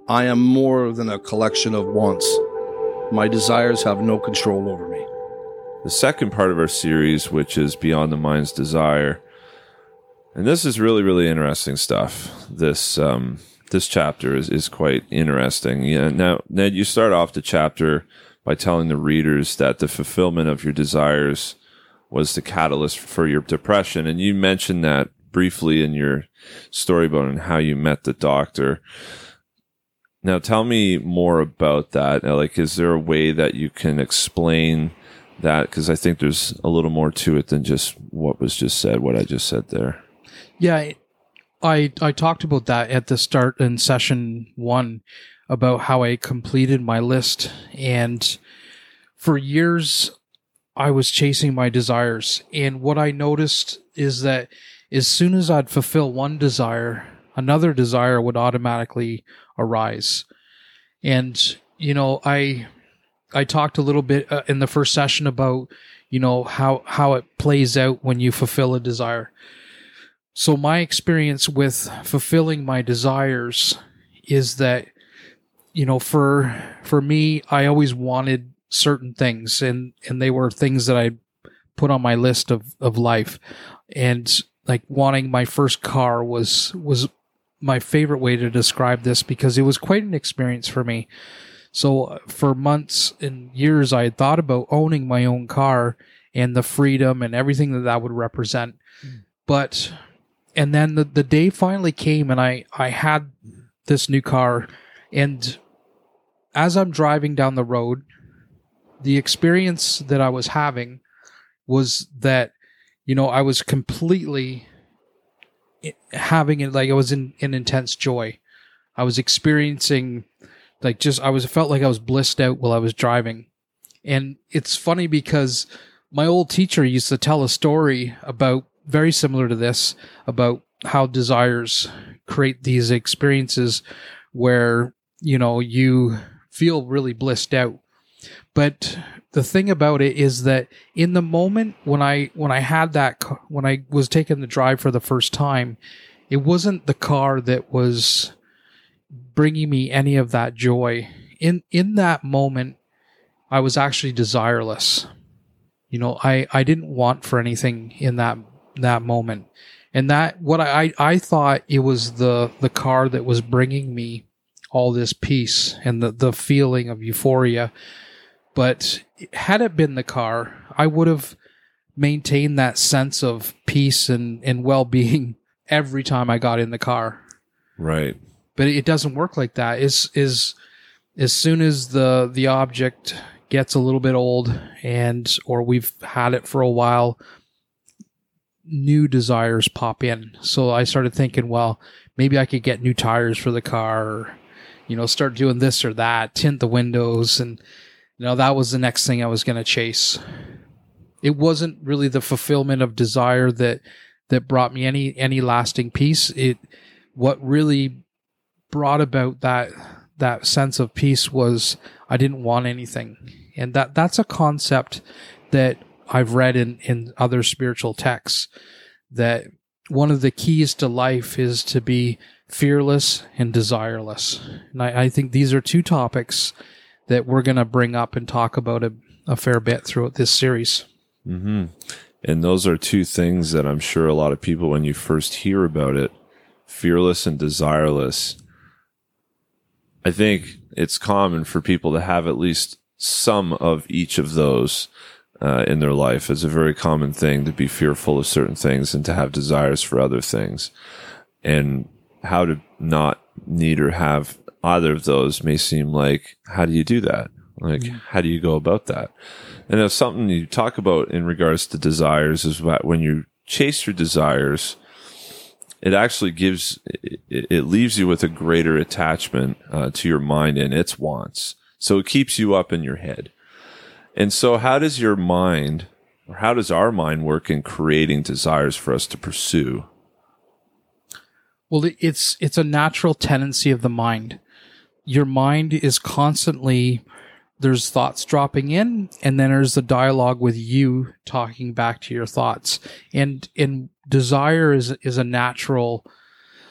I am more than a collection of wants. My desires have no control over me. The second part of our series, which is Beyond the Mind's Desire, and this is really, really interesting stuff. This chapter is quite interesting. Yeah. Now, Ned, you start off the chapter by telling the readers that the fulfillment of your desires was the catalyst for your depression, and you mentioned that briefly in your story about how you met the doctor. Now, tell me more about that. Like, is there a way that you can explain that? Because I think there's a little more to it than just what was just said, what I just said there. Yeah, I talked about that at the start in session 1 about how I completed my list. And for years, I was chasing my desires. And what I noticed is that as soon as I'd fulfill one desire, another desire would automatically arise. And, I talked a little bit in the first session about, how it plays out when you fulfill a desire. So my experience with fulfilling my desires is that, for me, I always wanted certain things, and they were things that I put on my list of life. And like wanting my first car was my favorite way to describe this, because it was quite an experience for me. So for months and years, I had thought about owning my own car and the freedom and everything that would represent. And then the day finally came, and I had this new car. And as I'm driving down the road, the experience that I was having was that, I was completely having it, like I was in intense joy. I was experiencing felt like I was blissed out while I was driving. And it's funny because my old teacher used to tell a story about, very similar to this, about how desires create these experiences where, you feel really blissed out. But the thing about it is that in the moment when I was taking the drive for the first time, it wasn't the car that was bringing me any of that joy. In that moment, I was actually desireless. I didn't want for anything in that moment. And that what I thought it was the car that was bringing me all this peace and the feeling of euphoria. But had it been the car, I would have maintained that sense of peace and well-being every time I got in the car. Right. But it doesn't work like that. As soon as the object gets a little bit old or we've had it for a while, new desires pop in. So I started thinking, well, maybe I could get new tires for the car, or, start doing this or that, tint the windows. And, that was the next thing I was going to chase. It wasn't really the fulfillment of desire that brought me any lasting peace. What really brought about that sense of peace was I didn't want anything. And that's a concept that I've read in other spiritual texts, that one of the keys to life is to be fearless and desireless. And I think these are two topics that we're going to bring up and talk about a fair bit throughout this series. Mm-hmm. And those are two things that I'm sure a lot of people, when you first hear about it, fearless and desireless, I think it's common for people to have at least some of each of those in their life. It's a very common thing to be fearful of certain things and to have desires for other things. And how to not need or have either of those may seem like, how do you do that? Like, how do you go about that? And that's something you talk about in regards to desires, is that when you chase your desires, it actually it leaves you with a greater attachment to your mind and its wants. So it keeps you up in your head. And so how does your mind, or how does our mind work in creating desires for us to pursue? Well, it's a natural tendency of the mind. Your mind is constantly, there's thoughts dropping in, and then there's the dialogue with you talking back to your thoughts. And desire is a natural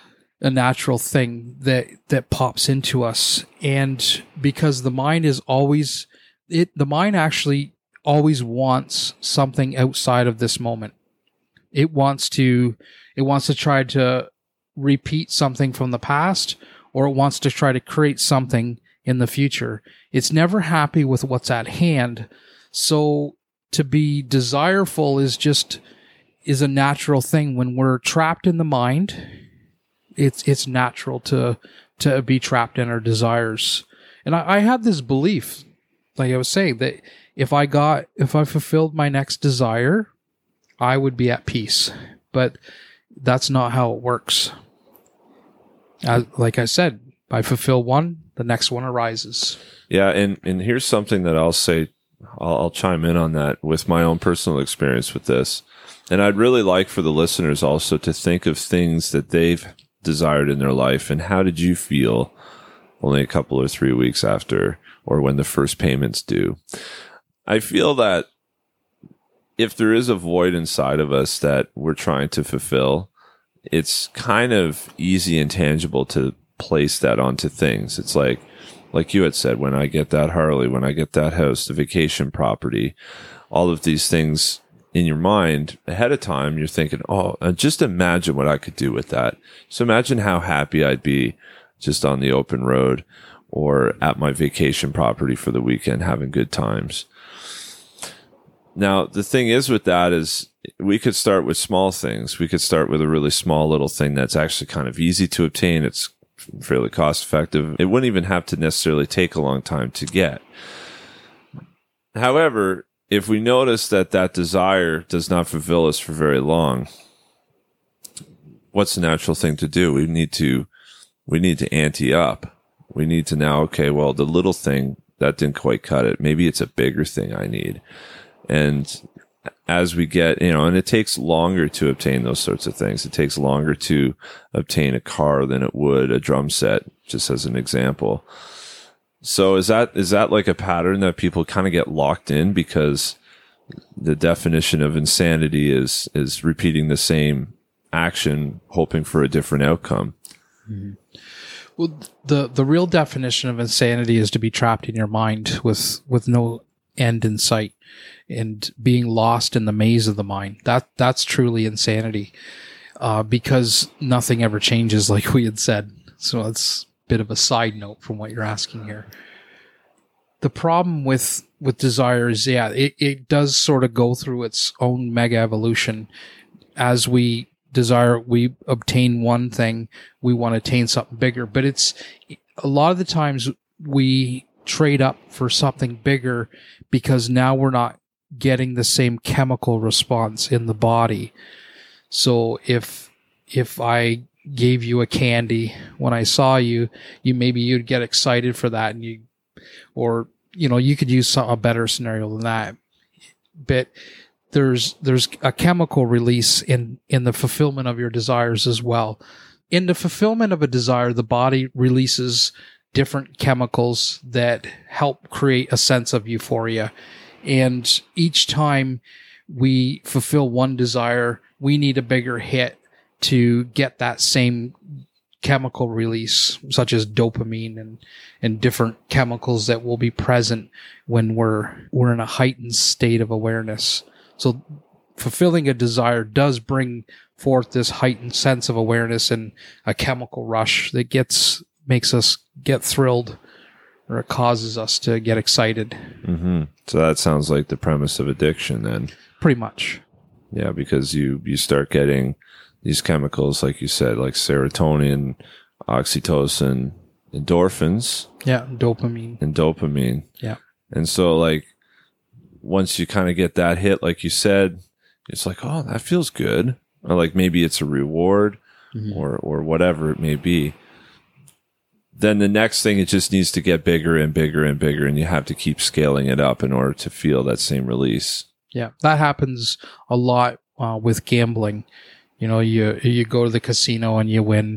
a natural thing that pops into us. And because the mind is always, the mind actually always wants something outside of this moment. It wants to try to repeat something from the past, or it wants to try to create something in the future. It's never happy with what's at hand. So to be desireful is a natural thing. When we're trapped in the mind, it's natural to be trapped in our desires. And I had this belief, like I was saying, that if I fulfilled my next desire, I would be at peace. But that's not how it works. Like I said, I fulfill one, the next one arises. Yeah, and here's something that I'll say. I'll chime in on that with my own personal experience with this. And I'd really like for the listeners also to think of things that they've desired in their life, and how did you feel only a couple or 3 weeks after, or when the first payment's due. I feel that if there is a void inside of us that we're trying to fulfill, it's kind of easy and tangible to place that onto things. It's like you had said, when I get that Harley, when I get that house, the vacation property, all of these things in your mind ahead of time, you're thinking, oh, just imagine what I could do with that. So imagine how happy I'd be just on the open road or at my vacation property for the weekend, having good times. Now, the thing is with that is we could start with small things. We could start with a really small little thing that's actually kind of easy to obtain. It's fairly cost effective. It wouldn't even have to necessarily take a long time to get. However, if we notice that desire does not fulfill us for very long, what's the natural thing to do? We need to ante up. We need to now, okay, well, the little thing that didn't quite cut it. Maybe it's a bigger thing I need. And as we get, and it takes longer to obtain those sorts of things. It takes longer to obtain a car than it would a drum set, just as an example. So is that like a pattern that people kind of get locked in, because the definition of insanity is repeating the same action, hoping for a different outcome? Mm-hmm. Well, the real definition of insanity is to be trapped in your mind with no end in sight and being lost in the maze of the mind. That's truly insanity, because nothing ever changes, like we had said. So it's a bit of a side note from what you're asking here. The problem with desire is, it does sort of go through its own mega evolution. As we desire, we obtain one thing, we want to attain something bigger. But it's a lot of the times we trade up for something bigger because now we're not getting the same chemical response in the body. So if I gave you a candy when I saw you, you'd get excited for that, and you could use a better scenario than that. But there's a chemical release in the fulfillment of your desires as well. In the fulfillment of a desire, the body releases different chemicals that help create a sense of euphoria. And each time we fulfill one desire, we need a bigger hit to get that same chemical release, such as dopamine and different chemicals that will be present when we're in a heightened state of awareness. So fulfilling a desire does bring forth this heightened sense of awareness and a chemical rush that makes us get thrilled, or it causes us to get excited. Mm-hmm. So that sounds like the premise of addiction then. Pretty much. Yeah, because you start getting these chemicals, like you said, like serotonin, oxytocin, endorphins. Yeah, dopamine. Yeah. And so, like, once you kind of get that hit, like you said, it's like, oh, that feels good. Or like maybe it's a reward, mm-hmm. or whatever it may be. Then the next thing, it just needs to get bigger and bigger and bigger, and you have to keep scaling it up in order to feel that same release. Yeah, that happens a lot with gambling. You go to the casino and you win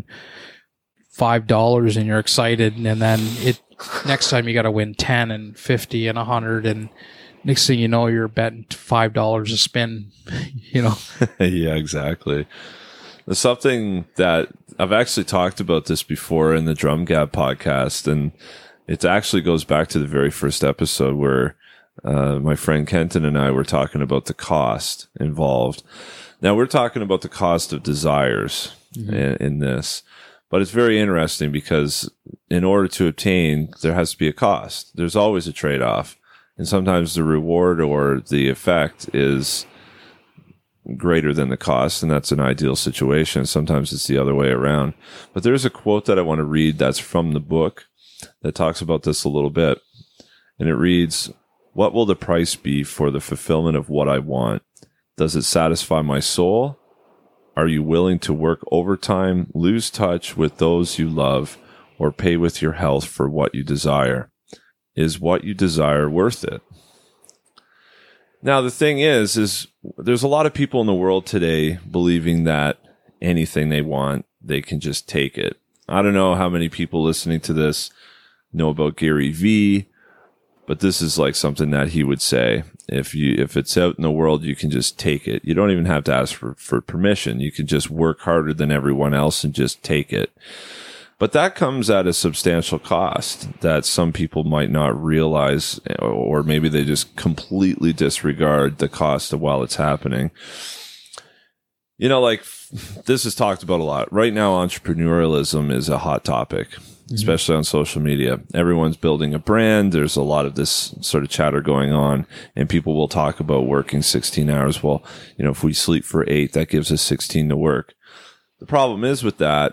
$5 and you're excited, and then next time you got to win 10 and 50 and 100, and next thing you know, you're betting $5 a spin. Yeah, exactly. There's something that I've actually talked about this before in the Drum Gap podcast, and it actually goes back to the very first episode where my friend Kenton and I were talking about the cost involved. Now we're talking about the cost of desires in this, but it's very interesting because in order to obtain, there has to be a cost. There's always a trade-off, and sometimes the reward or the effect is greater than the cost, and that's an ideal situation. Sometimes it's the other way around. But there's a quote that I want to read that's from the book that talks about this a little bit, and it reads, "What will the price be for the fulfillment of what I want? Does it satisfy my soul? Are you willing to work overtime, lose touch with those you love, or pay with your health for what you desire? Is what you desire worth it?" Now, the thing is there's a lot of people in the world today believing that anything they want, they can just take it. I don't know how many people listening to this know about Gary Vee, but this is like something that he would say. If it's out in the world, you can just take it. You don't even have to ask for permission. You can just work harder than everyone else and just take it. But that comes at a substantial cost that some people might not realize, or maybe they just completely disregard the cost of while it's happening. You know, like this is talked about a lot. Right now, entrepreneurialism is a hot topic, especially on social media. Everyone's building a brand. There's a lot of this sort of chatter going on, and people will talk about working 16 hours. Well, you know, if we sleep for 8, that gives us 16 to work. The problem is with that,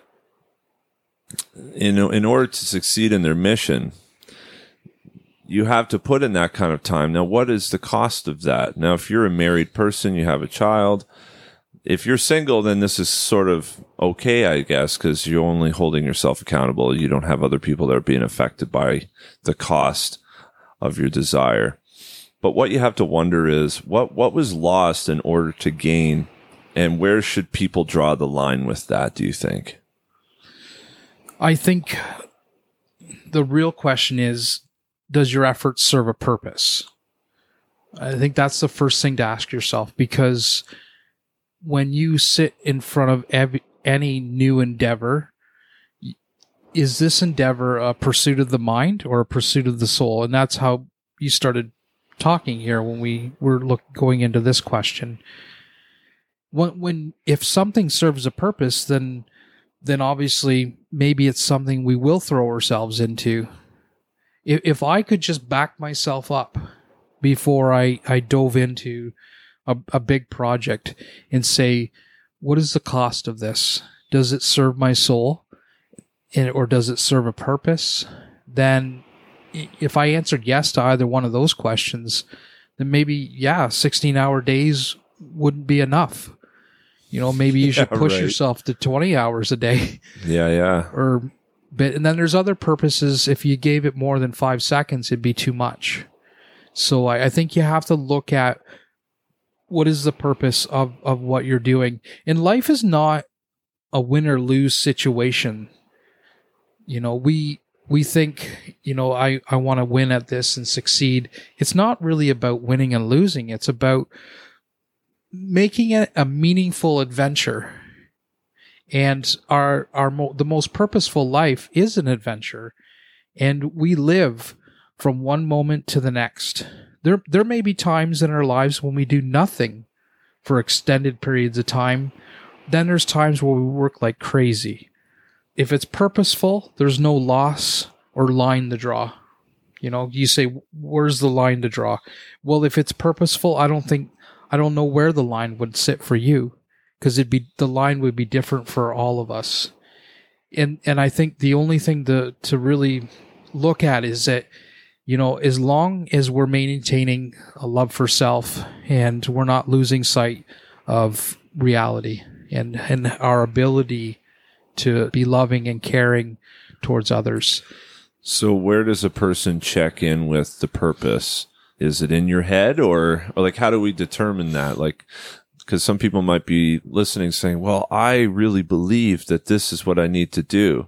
in order to succeed in their mission, you have to put in that kind of time. Now, what is the cost of that? Now, if you're a married person, you have a child. If you're single, then this is sort of okay, I guess, because you're only holding yourself accountable. You don't have other people that are being affected by the cost of your desire. But what you have to wonder is what was lost in order to gain, and where should people draw the line with that, do you think? I think the real question is, does your effort serve a purpose? I think that's the first thing to ask yourself, because when you sit in front of any new endeavor, is this endeavor a pursuit of the mind or a pursuit of the soul? And that's how you started talking here when we were going into this question. If something serves a purpose, then obviously maybe it's something we will throw ourselves into. If I could just back myself up before I dove into a big project and say, what is the cost of this? Does it serve my soul? Or does it serve a purpose? Then if I answered yes to either one of those questions, then maybe, 16-hour days wouldn't be enough. You know, maybe you should push yourself to 20 hours a day. Yeah. And then there's other purposes. If you gave it more than 5 seconds, it'd be too much. So I think you have to look at what is the purpose of what you're doing. And life is not a win or lose situation. You know, we think, you know, I want to win at this and succeed. It's not really about winning and losing. It's about making it a meaningful adventure. And the most purposeful life is an adventure. And we live from one moment to the next. There may be times in our lives when we do nothing for extended periods of time. Then there's times where we work like crazy. If it's purposeful, there's no loss or line to draw. You know, you say, where's the line to draw? Well, if it's purposeful, I don't know where the line would sit for you, because the line would be different for all of us. And I think the only thing to really look at is that, you know, as long as we're maintaining a love for self and we're not losing sight of reality and our ability to be loving and caring towards others. So where does a person check in with the purpose? Is it in your head, or like, how do we determine that? Like, because some people might be listening saying, well, I really believe that this is what I need to do.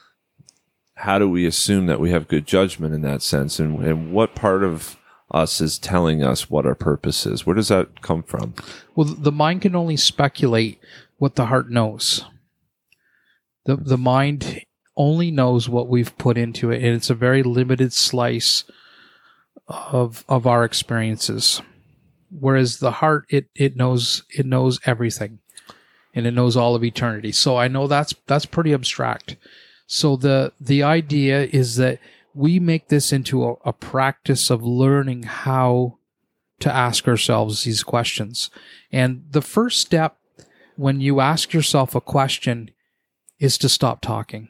How do we assume that we have good judgment in that sense? And what part of us is telling us what our purpose is? Where does that come from? Well, the mind can only speculate what the heart knows. The mind only knows what we've put into it, and it's a very limited slice of our experiences. Whereas the heart, it knows everything, and it knows all of eternity. So I know that's pretty abstract. So the idea is that we make this into a practice of learning how to ask ourselves these questions. And the first step when you ask yourself a question is to stop talking.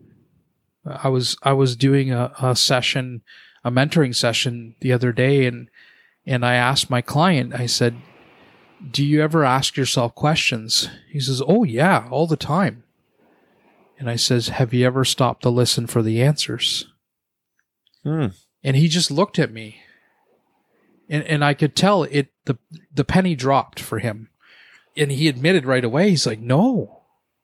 I was doing a session, a mentoring session the other day, and I asked my client, I said, do you ever ask yourself questions? He says, oh yeah, all the time. And I says, have you ever stopped to listen for the answers? And he just looked at me, and I could tell the penny dropped for him. And he admitted right away, he's like, no,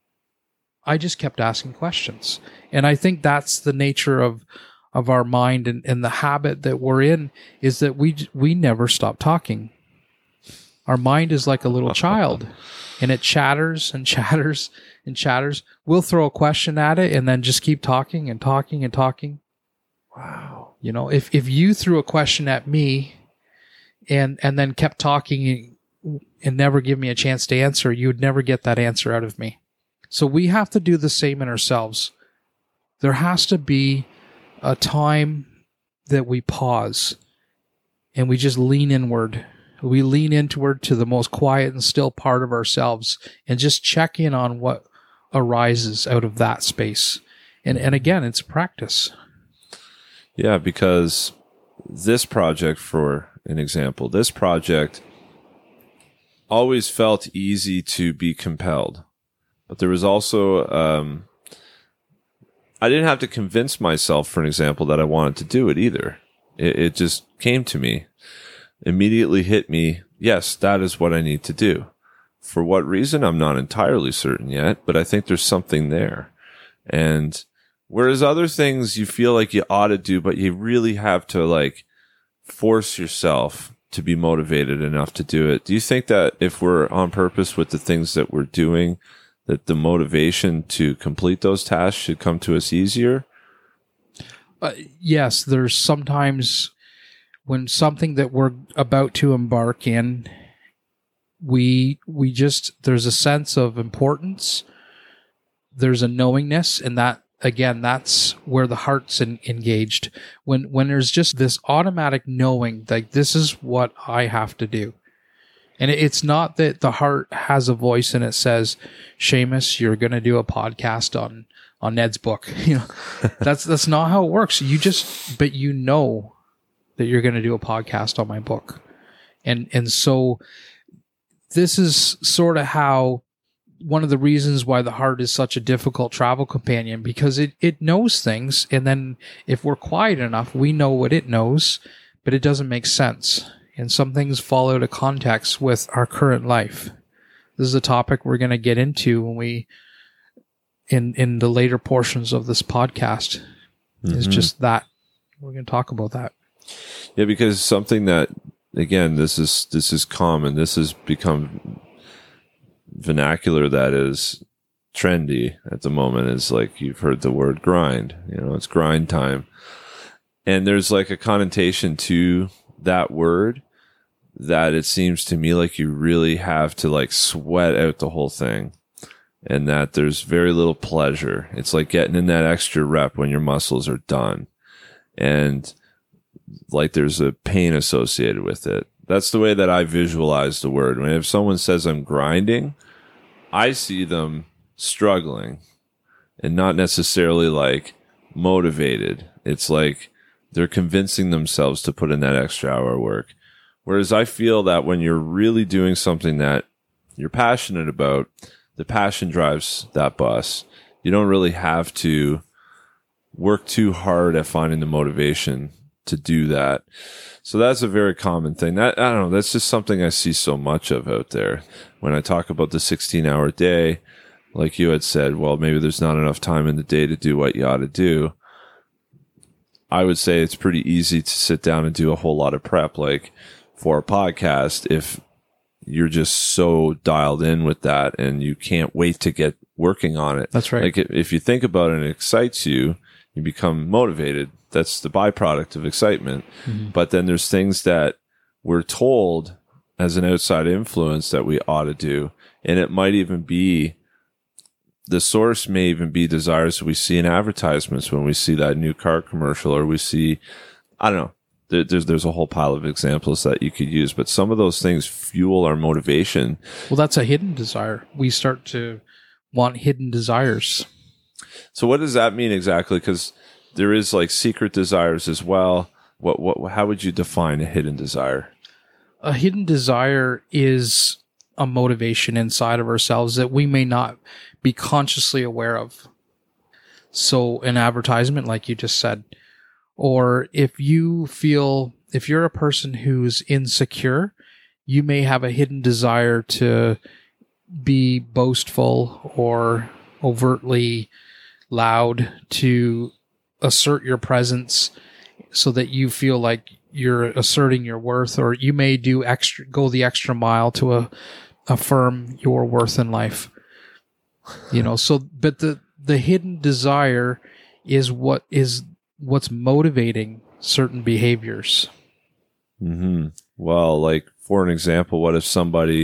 I just kept asking questions. And I think that's the nature of our mind, and the habit that we're in is that we never stop talking. Our mind is like a little child, and it chatters and chatters and chatters. We'll throw a question at it and then just keep talking and talking and talking. Wow. You know, if you threw a question at me and then kept talking and never give me a chance to answer, you would never get that answer out of me. So we have to do the same in ourselves. There has to be a time that we pause and we just lean inward. We lean inward to the most quiet and still part of ourselves and just check in on what arises out of that space. And again, it's practice. Yeah, because this project, for an example, this project always felt easy to be compelled. But there was also, I didn't have to convince myself, for an example, that I wanted to do it either. It just came to me, immediately hit me. Yes, that is what I need to do. For what reason, I'm not entirely certain yet, but I think there's something there. And whereas other things you feel like you ought to do, but you really have to like force yourself to be motivated enough to do it. Do you think that if we're on purpose with the things that we're doing, that the motivation to complete those tasks should come to us easier? Yes, there's sometimes when something that we're about to embark in, we just, there's a sense of importance. There's a knowingness, and that, again, that's where the heart's engaged. When there's just this automatic knowing, like this is what I have to do. And it's not that the heart has a voice and it says, Seamus, you're going to do a podcast on Ned's book. You know, that's not how it works. But you know that you're going to do a podcast on my book. And so this is sort of how, one of the reasons why the heart is such a difficult travel companion, because it knows things. And then if we're quiet enough, we know what it knows, but it doesn't make sense. And some things fall out of context with our current life. This is a topic we're going to get into when we, in the later portions of this podcast. Mm-hmm. Is just that. We're going to talk about that. Yeah, because something that, again, this is common. This has become vernacular that is trendy at the moment. Is like, you've heard the word grind. You know, it's grind time. And there's like a connotation to that word that it seems to me like you really have to like sweat out the whole thing, and that there's very little pleasure. It's like getting in that extra rep when your muscles are done, and like there's a pain associated with it. That's the way that I visualize the word. If someone says I'm grinding, I see them struggling and not necessarily like motivated. It's like they're convincing themselves to put in that extra hour of work. Whereas I feel that when you're really doing something that you're passionate about, the passion drives that bus. You don't really have to work too hard at finding the motivation to do that. So that's a very common thing. That, I don't know, that's just something I see so much of out there. When I talk about the 16-hour day, like you had said, well, maybe there's not enough time in the day to do what you ought to do. I would say it's pretty easy to sit down and do a whole lot of prep, like for a podcast, if you're just so dialed in with that and you can't wait to get working on it. That's right. Like if you think about it and it excites you, you become motivated. That's the byproduct of excitement. Mm-hmm. But then there's things that we're told as an outside influence that we ought to do. And it might even be, the source may even be desires that we see in advertisements when we see that new car commercial, or we see, I don't know, there's a whole pile of examples that you could use, but some of those things fuel our motivation. Well, that's a hidden desire. We start to want hidden desires. So what does that mean exactly? Because there is like secret desires as well. How would you define a hidden desire? A hidden desire is a motivation inside of ourselves that we may not be consciously aware of. So an advertisement, like you just said, or if you're a person who's insecure, you may have a hidden desire to be boastful or overtly loud, to assert your presence so that you feel like you're asserting your worth, or you may go the extra mile to affirm your worth in life. But the hidden desire is what's motivating certain behaviors. Mm-hmm. Well, like for an example, what if somebody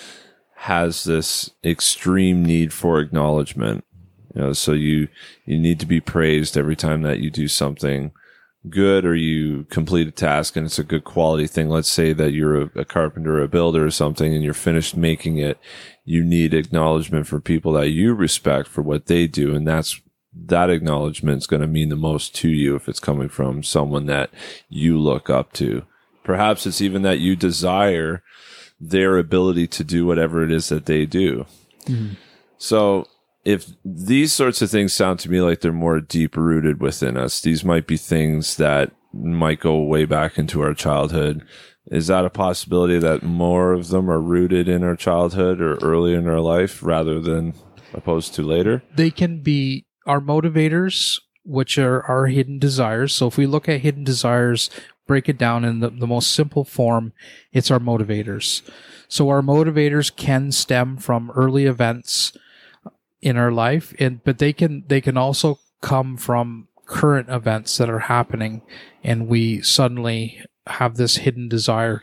has this extreme need for acknowledgement? So you need to be praised every time that you do something good or you complete a task and it's a good quality thing. Let's say that you're a carpenter or a builder or something and you're finished making it. You need acknowledgement from people that you respect for what they do. And that acknowledgement is going to mean the most to you if it's coming from someone that you look up to. Perhaps it's even that you desire their ability to do whatever it is that they do. Mm-hmm. So if these sorts of things sound to me like they're more deep rooted within us, these might be things that might go way back into our childhood. Is that a possibility that more of them are rooted in our childhood or early in our life rather than opposed to later? They can be our motivators, which are our hidden desires. So if we look at hidden desires, break it down in the most simple form, it's our motivators. So our motivators can stem from early events in our life, but they can also come from current events that are happening, and we suddenly have this hidden desire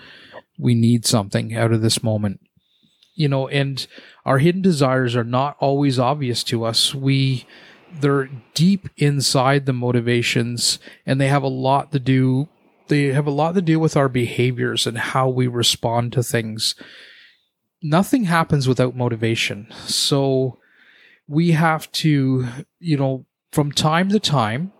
we need something out of this moment. And our hidden desires are not always obvious to us. They're deep inside the motivations, and they have a lot to do with our behaviors and how we respond to things. Nothing happens without motivation. So we have to, from time to time,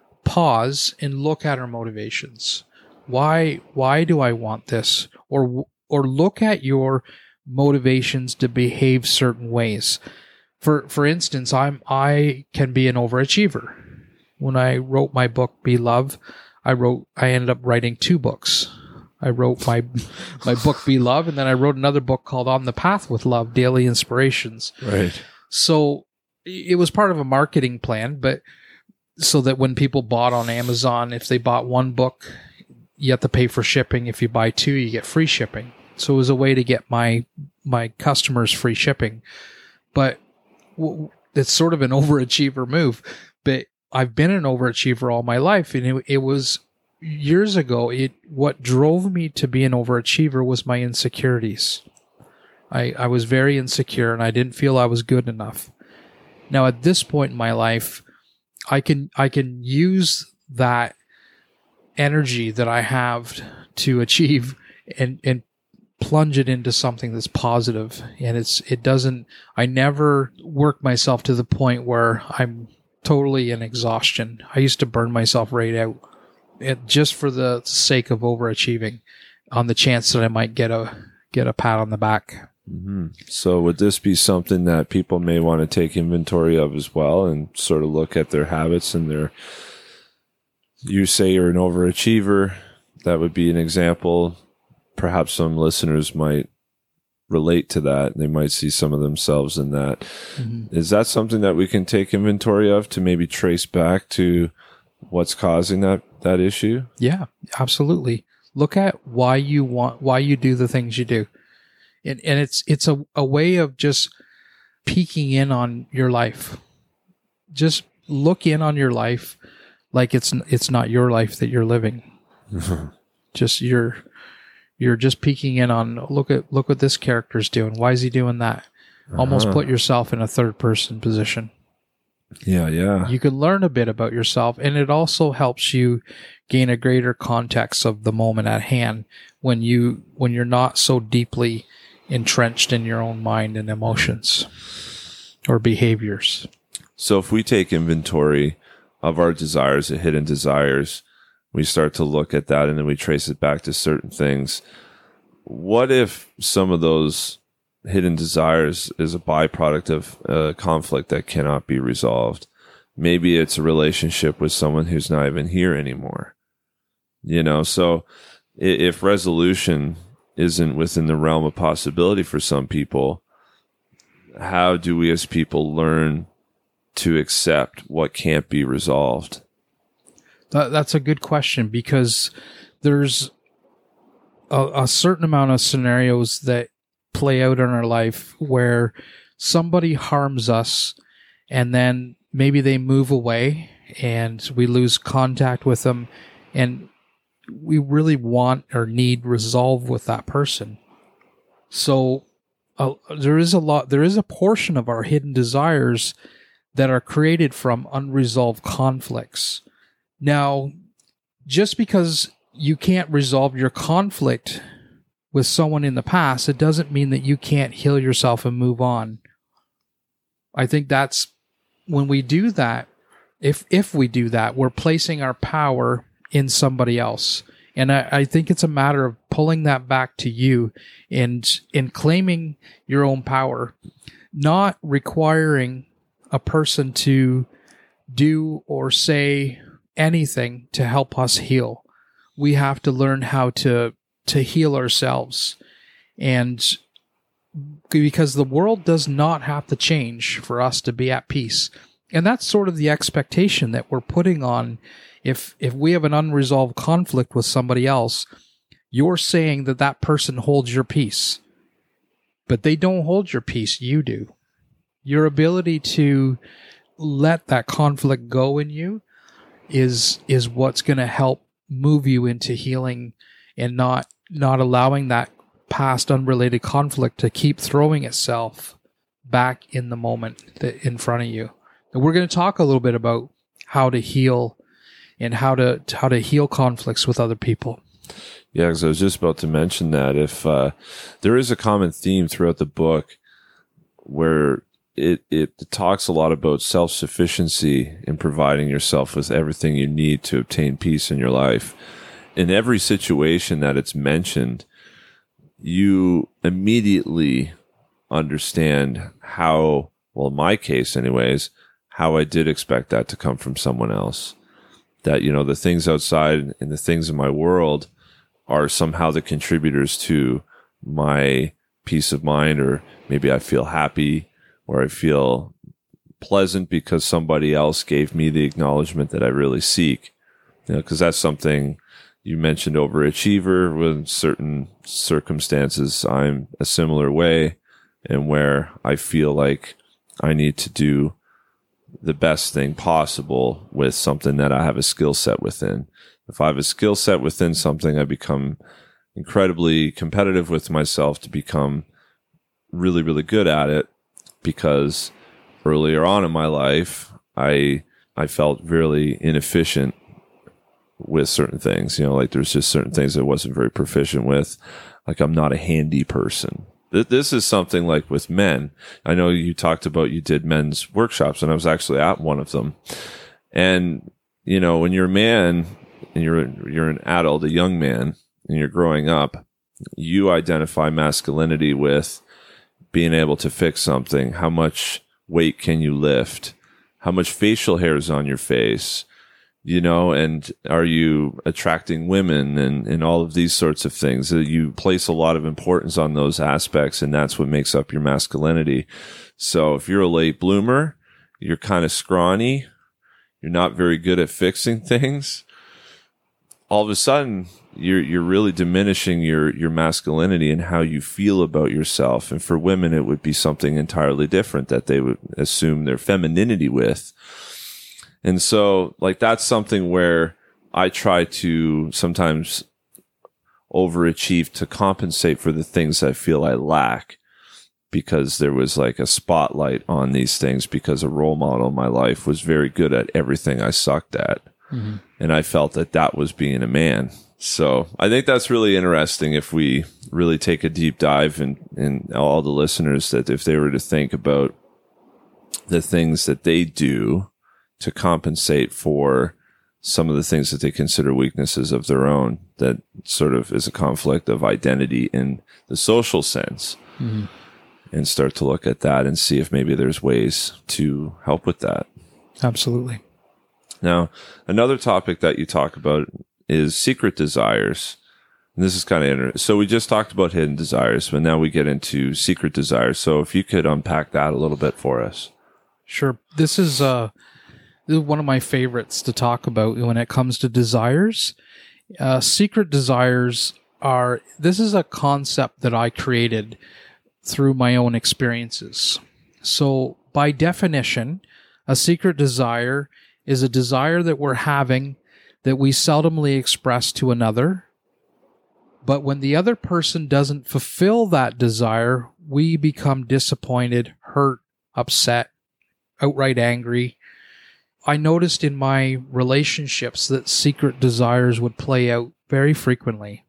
pause and look at our motivations. Why do I want this? Or look at your motivations to behave certain ways. For instance, I can be an overachiever. When I wrote my book, Be Love, I ended up writing 2 books. I wrote my book, Be Love, and then I wrote another book called On the Path with Love, Daily Inspirations. Right. So it was part of a marketing plan, but so that when people bought on Amazon, if they bought 1 book, you have to pay for shipping. If you buy 2, you get free shipping. So it was a way to get my customers free shipping. But it's sort of an overachiever move. But I've been an overachiever all my life, and it was years ago. What drove me to be an overachiever was my insecurities. I was very insecure, and I didn't feel I was good enough. Now, at this point in my life, I can use that energy that I have to achieve and plunge it into something that's positive. And I never work myself to the point where I'm totally in exhaustion. I used to burn myself right out just for the sake of overachieving, on the chance that I might get a pat on the back. Mm-hmm. So would this be something that people may want to take inventory of as well and sort of look at their habits and you say you're an overachiever. That would be an example. Perhaps some listeners might relate to that. They might see some of themselves in that. Mm-hmm. Is that something that we can take inventory of to maybe trace back to what's causing that issue? Yeah, absolutely. Look at why you do the things you do. And it's a way of just peeking in on your life. Just look in on your life like it's not your life that you're living. Just you're just peeking in on, look what this character's doing. Why is he doing that? Almost put yourself in a third person position. Yeah. You can learn a bit about yourself, and it also helps you gain a greater context of the moment at hand when you're not so deeply entrenched in your own mind and emotions or behaviors. So if we take inventory of our desires, the hidden desires, we start to look at that and then we trace it back to certain things. What if some of those hidden desires is a byproduct of a conflict that cannot be resolved? Maybe it's a relationship with someone who's not even here anymore. So if resolution isn't within the realm of possibility for some people, how do we as people learn to accept what can't be resolved? That's a good question, because there's a certain amount of scenarios that play out in our life where somebody harms us and then maybe they move away and we lose contact with them, and we really want or need resolve with that person. So there is a portion of our hidden desires that are created from unresolved conflicts. Now, just because you can't resolve your conflict with someone in the past, it doesn't mean that you can't heal yourself and move on. I think that's when we do that, if we do that, we're placing our power in somebody else. And I think it's a matter of pulling that back to you and claiming your own power, not requiring a person to do or say anything to help us heal. We have to learn how to heal ourselves. And because the world does not have to change for us to be at peace. And that's sort of the expectation that we're putting on. If we have an unresolved conflict with somebody else, you're saying that person holds your peace. But they don't hold your peace, you do. Your ability to let that conflict go in you is what's going to help move you into healing, and not allowing that past unrelated conflict to keep throwing itself back in the moment in front of you. And we're going to talk a little bit about how to heal and how to heal conflicts with other people. Yeah, because I was just about to mention that if there is a common theme throughout the book where it talks a lot about self-sufficiency in providing yourself with everything you need to obtain peace in your life. In every situation that it's mentioned, you immediately understand how, well, in my case anyways, how I did expect that to come from someone else. That, the things outside and the things in my world are somehow the contributors to my peace of mind, or maybe I feel happy or I feel pleasant because somebody else gave me the acknowledgement that I really seek. Because that's something you mentioned, overachiever. With certain circumstances, I'm a similar way, and where I feel like I need to do the best thing possible with something that I have a skill set within. If I have a skill set within something, I become incredibly competitive with myself to become really, really good at it, because earlier on in my life, I felt really inefficient with certain things. Like there's just certain things I wasn't very proficient with. Like I'm not a handy person. This is something like with men. I know you talked about you did men's workshops, and I was actually at one of them. And, when you're a man and you're an adult, a young man, and you're growing up, you identify masculinity with being able to fix something. How much weight can you lift? How much facial hair is on your face? And are you attracting women and all of these sorts of things? You place a lot of importance on those aspects, and that's what makes up your masculinity. So if you're a late bloomer, you're kind of scrawny, you're not very good at fixing things, all of a sudden you're really diminishing your masculinity and how you feel about yourself. And for women, it would be something entirely different that they would assume their femininity with. And so like, that's something where I try to sometimes overachieve to compensate for the things I feel I lack, because there was like a spotlight on these things, because a role model in my life was very good at everything I sucked at. Mm-hmm. And I felt that was being a man. So I think that's really interesting if we really take a deep dive in all the listeners, that if they were to think about the things that they do to compensate for some of the things that they consider weaknesses of their own, that sort of is a conflict of identity in the social sense. Mm-hmm. And start to look at that and see if maybe there's ways to help with that. Absolutely. Now, another topic that you talk about is secret desires. And this is kind of interesting. So we just talked about hidden desires, but now we get into secret desires. So if you could unpack that a little bit for us. Sure. This is one of my favorites to talk about when it comes to desires. Secret desires this is a concept that I created through my own experiences. So by definition, a secret desire is a desire that we're having that we seldomly express to another. But when the other person doesn't fulfill that desire, we become disappointed, hurt, upset, outright angry. I noticed in my relationships that secret desires would play out very frequently.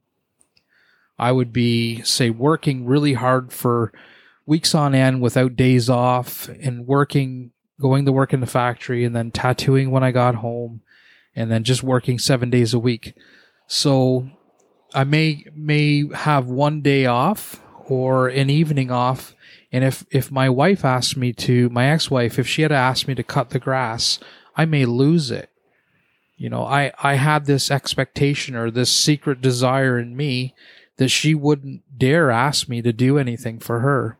I would be, say, working really hard for weeks on end without days off, and going to work in the factory, and then tattooing when I got home, and then just working 7 days a week. So I may have one day off or an evening off. And if my wife asked me to, my ex-wife, if she had asked me to cut the grass, I may lose it. You know, I had this expectation or this secret desire in me that she wouldn't dare ask me to do anything for her.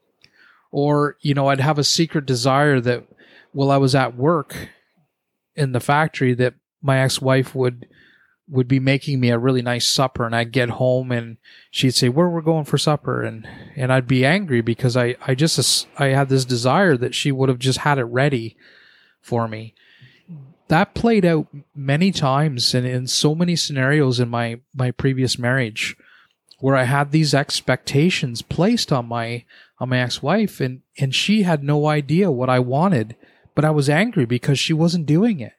Or, you know, I'd have a secret desire that while I was at work in the factory, that my ex-wife would be making me a really nice supper, and I'd get home and she'd say, "Where we're going for supper?" And I'd be angry because I had this desire that she would have just had it ready for me. That played out many times and in so many scenarios in my previous marriage, where I had these expectations placed on my ex-wife, and she had no idea what I wanted, but I was angry because she wasn't doing it.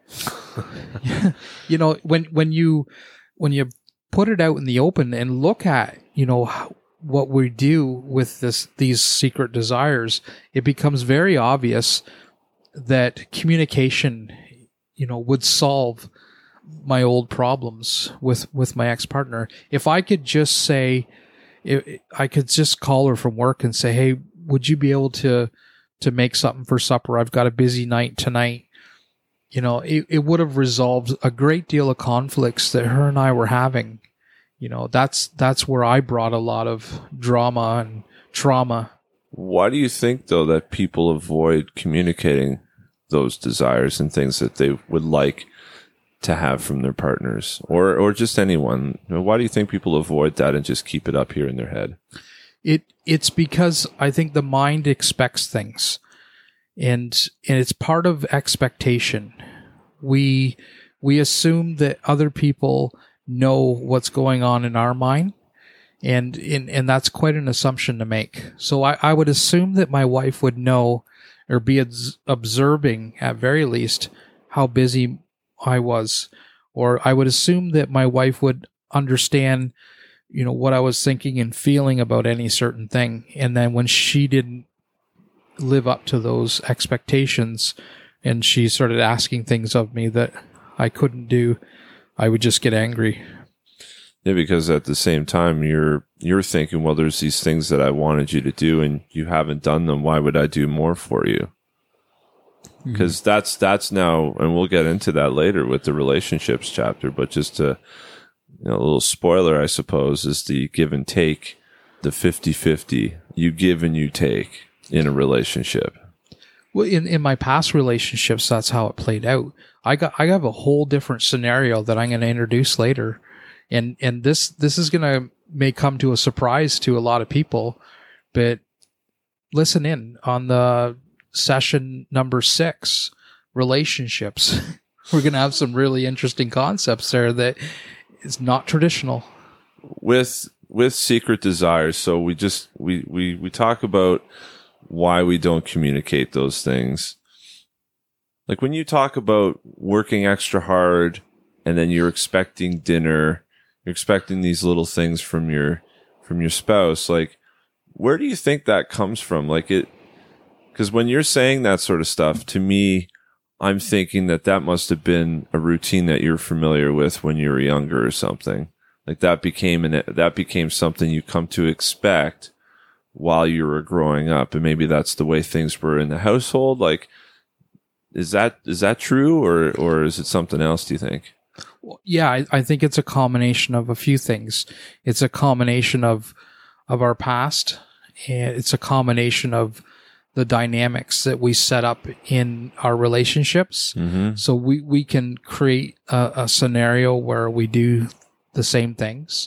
You know, when you put it out in the open and look at, you know, what we do with these secret desires, it becomes very obvious that communication, you know, would solve my old problems with my ex-partner. If I could just say, I could just call her from work and say, "Hey, would you be able to make something for supper? I've got a busy night tonight." You know, it would have resolved a great deal of conflicts that her and I were having. You know, that's where I brought a lot of drama and trauma. Why do you think, though, that people avoid communicating those desires and things that they would like to have from their partners or just anyone? Why do you think people avoid that and just keep it up here in their head? It's because I think the mind expects things. And it's part of expectation. We assume that other people know what's going on in our mind, and that's quite an assumption to make. So I would assume that my wife would know, or be observing at very least, how busy I was, or I would assume that my wife would understand, you know, what I was thinking and feeling about any certain thing. And then when she didn't live up to those expectations and she started asking things of me that I couldn't do, I would just get angry. Yeah, because at the same time you're thinking, well, there's these things that I wanted you to do and you haven't done them. Why would I do more for you? Because that's now, and we'll get into that later with the relationships chapter, but just to, you know, a little spoiler, I suppose, is the give and take, the 50-50, you give and you take in a relationship. Well, in my past relationships, that's how it played out. I have a whole different scenario that I'm going to introduce later, and this is going to may come to a surprise to a lot of people, but listen in on the session number 6, relationships. We're going to have some really interesting concepts there that is not traditional. With secret desires, so we talk about why we don't communicate those things. Like when you talk about working extra hard and then you're expecting dinner, you're expecting these little things from your spouse, like where do you think that comes from? Like because when you're saying that sort of stuff to me, I'm thinking that must have been a routine that you're familiar with when you were younger or something. Like that became something you come to expect while you were growing up, and maybe that's the way things were in the household. Like, is that true, or is it something else, do you think? Well, yeah, I think it's a combination of a few things. It's a combination of our past, and it's a combination of the dynamics that we set up in our relationships. Mm-hmm. So we can create a scenario where we do the same things.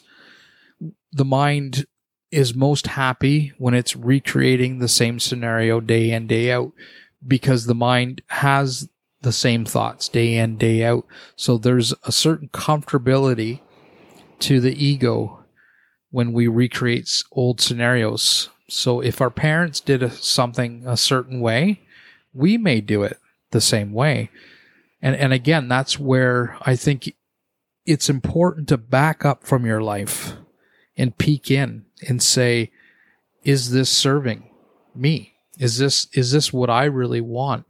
The mind is most happy when it's recreating the same scenario day in, day out, because the mind has the same thoughts day in, day out. So there's a certain comfortability to the ego when we recreate old scenarios. So if our parents did something a certain way, we may do it the same way. And again, that's where I think it's important to back up from your life and peek in and say, is this serving me? Is this what I really want?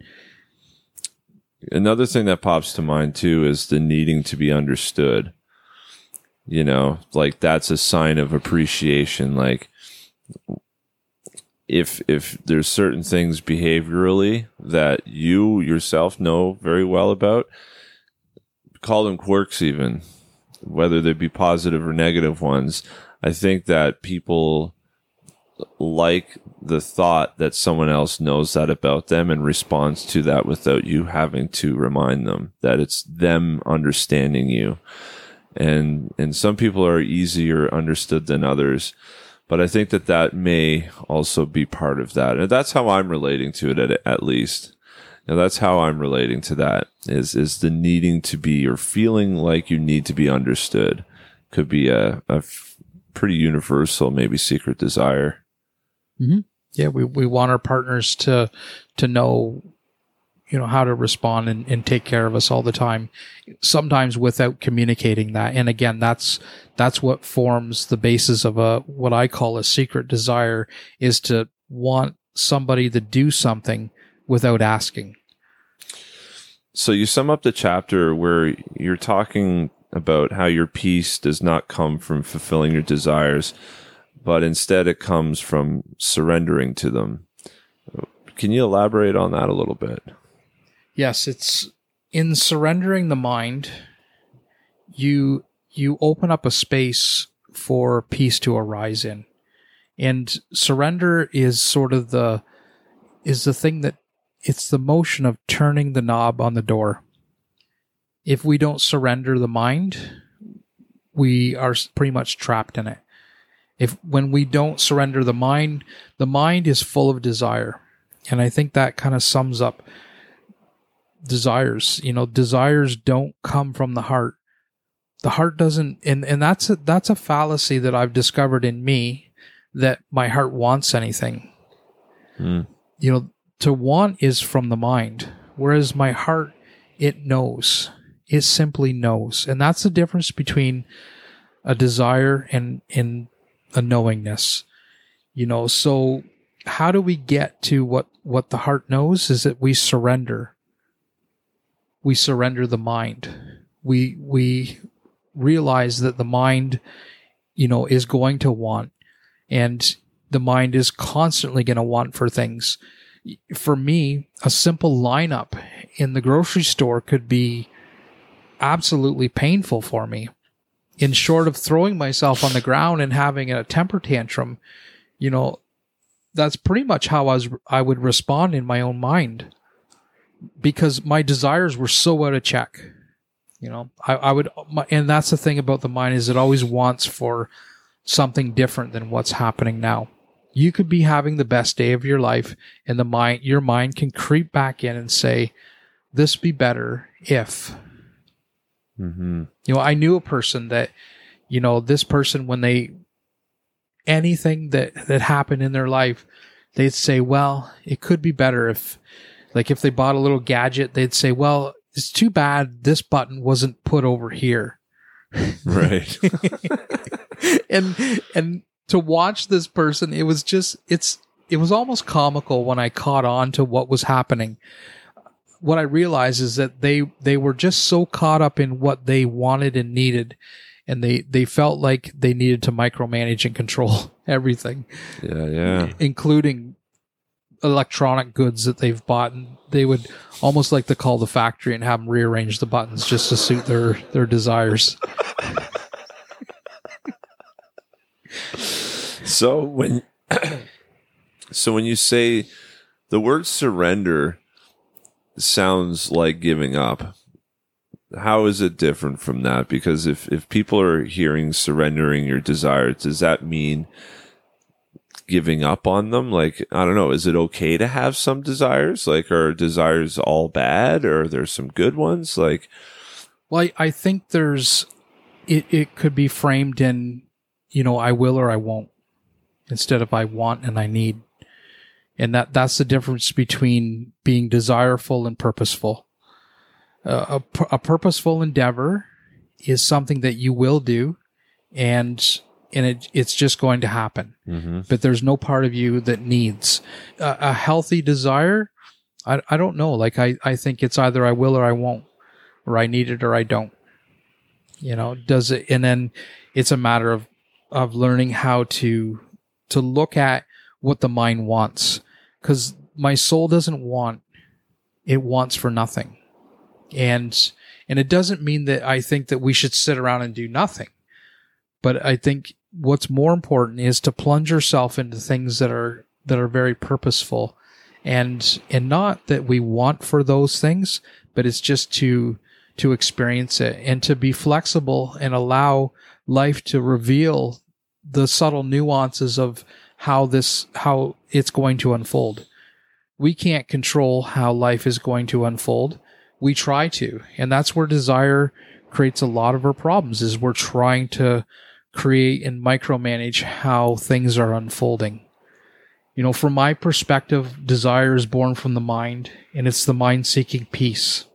Another thing that pops to mind too is the needing to be understood. You know, like that's a sign of appreciation. Like if there's certain things behaviorally that you yourself know very well about, call them quirks even, whether they be positive or negative ones. I think that people like the thought that someone else knows that about them and responds to that without you having to remind them, that it's them understanding you. And some people are easier understood than others, but I think that may also be part of that. And that's how I'm relating to it at least. Now that's how I'm relating to that is the needing to be, or feeling like you need to be understood, could be a pretty universal, maybe secret desire. Mm-hmm. Yeah, we want our partners to know, how to respond and take care of us all the time, sometimes without communicating that. And again, that's what forms the basis of what I call a secret desire, is to want somebody to do something without asking. So you sum up the chapter where you're talking about how your peace does not come from fulfilling your desires, but instead it comes from surrendering to them. Can you elaborate on that a little bit? Yes, it's in surrendering the mind, you open up a space for peace to arise in. And surrender is sort of the thing that, it's the motion of turning the knob on the door. If we don't surrender the mind, we are pretty much trapped in it. When we don't surrender the mind is full of desire. And I think that kind of sums up desires. Desires don't come from the heart. The heart doesn't, and that's a fallacy that I've discovered in me, that my heart wants anything. To want is from the mind, whereas my heart, it knows. It simply knows. And that's the difference between a desire and a knowingness. So how do we get to what the heart knows? Is that we surrender. We surrender the mind. We realize that the mind, is going to want, and the mind is constantly going to want for things. For me, a simple lineup in the grocery store could be absolutely painful for me. In short of throwing myself on the ground and having a temper tantrum, that's pretty much how I would respond in my own mind, because my desires were so out of check. You know, and that's the thing about the mind, is it always wants for something different than what's happening now. You could be having the best day of your life, and your mind can creep back in and say, this be better if. Mm-hmm. You know, I knew a person that, you know, this person, when anything that happened in their life, they'd say, well, it could be better if they bought a little gadget, they'd say, well, it's too bad this button wasn't put over here. Right. and to watch this person, it was almost comical when I caught on to what was happening. What I realized is that they were just so caught up in what they wanted and needed, and they felt like they needed to micromanage and control everything. Yeah. Including electronic goods that they've bought, and they would almost like to call the factory and have them rearrange the buttons just to suit their desires. So when you say the word surrender sounds like giving up, how is it different from that? Because if people are hearing surrendering your desires, does that mean giving up on them? Like, I don't know, is it okay to have some desires? Like, are desires all bad, or are there some good ones? Like, well, I think it could be framed in, you know, I will or I won't, instead of I want and I need. And that's the difference between being desireful and purposeful. A purposeful endeavor is something that you will do, and it's just going to happen. mm-hmm. But there's no part of you that needs a healthy desire. I don't know. Like, I think it's either I will or I won't, or I need it or I don't. You know, does it? And then it's a matter of learning how to look at what the mind wants, because my soul doesn't want, it wants for nothing. And it doesn't mean that I think that we should sit around and do nothing. But I think what's more important is to plunge yourself into things that are very purposeful, and not that we want for those things, but it's just to experience it and to be flexible and allow life to reveal the subtle nuances of how it's going to unfold. We can't control how life is going to unfold. We try to, and that's where desire creates a lot of our problems, is we're trying to create and micromanage how things are unfolding. You know, from my perspective, desire is born from the mind, and it's the mind seeking peace.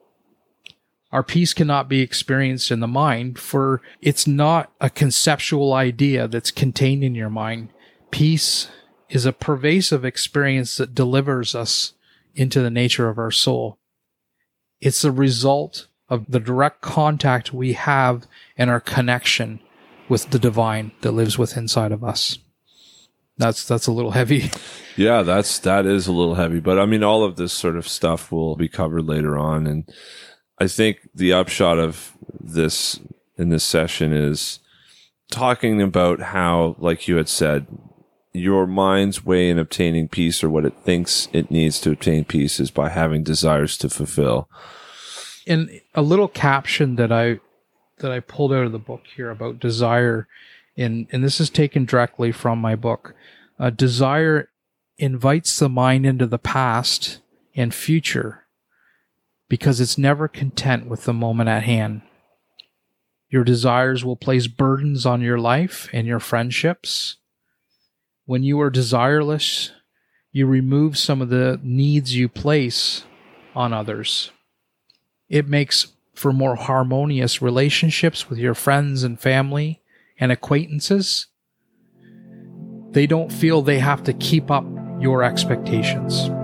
Our peace cannot be experienced in the mind, for it's not a conceptual idea that's contained in your mind. Peace is a pervasive experience that delivers us into the nature of our soul. It's the result of the direct contact we have and our connection with the divine that lives within inside of us. That's a little heavy. Yeah, that is a little heavy. But I mean, all of this sort of stuff will be covered later on. And I think the upshot of this in this session is talking about how, like you had said, your mind's way in obtaining peace, or what it thinks it needs to obtain peace, is by having desires to fulfill. And a little caption that I pulled out of the book here about desire, and this is taken directly from my book. Desire invites the mind into the past and future because it's never content with the moment at hand. Your desires will place burdens on your life and your friendships. When you are desireless, you remove some of the needs you place on others. It makes for more harmonious relationships with your friends and family and acquaintances. They don't feel they have to keep up your expectations.